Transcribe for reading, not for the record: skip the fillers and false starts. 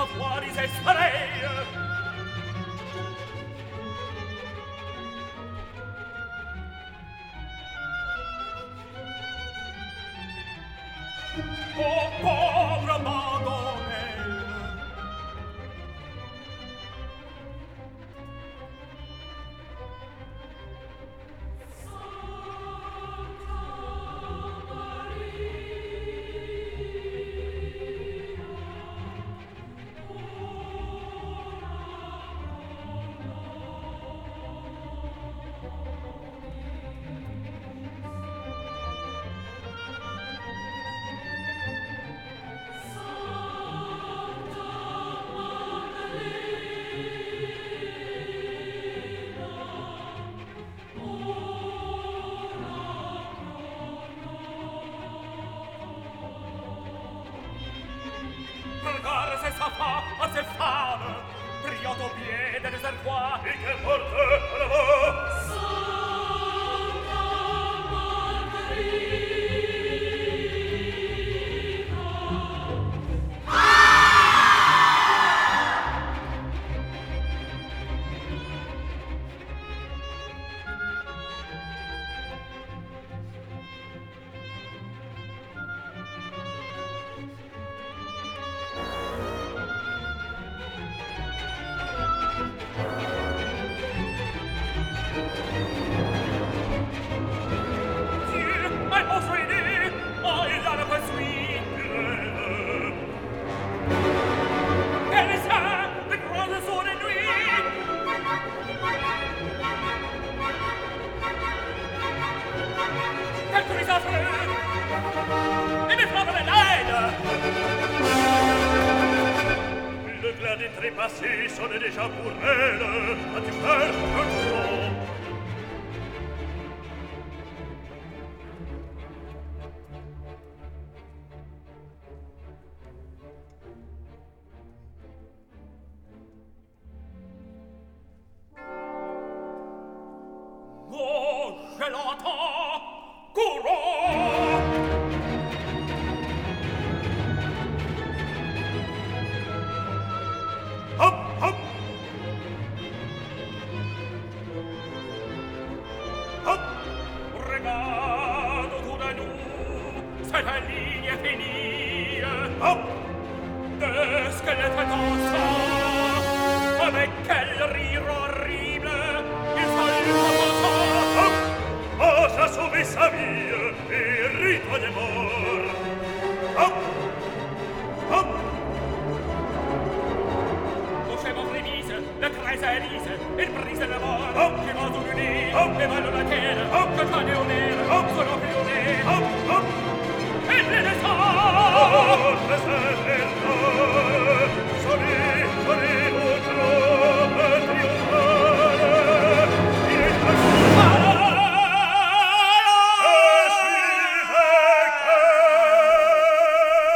fuori se starei. Oh, povera Madonnella! Pregare se sa fa, a se fame, priato piede de ser qua, e che porte a la va. Santa I'm offering it. I love a sweet elle est ça, de grandes eaux de nuit. Quelque risate, et mes flammes de l'aide. Le glas des trépassés sonne déjà pour elle. As-tu peur un trop? Oh, je l'entends, courons! Hop, hop! Hop! Regarde autour de nous, cette ligne finie. Hop! Deux squelettes dansant, avec quel rire horrible il fallut osa sauver sa vie et rito des morts. Hop! Hop! Au chemin frémisse, le crèse élise, il brise la mort, qui va tout l'unir, et va le matin, que toi néonère, selon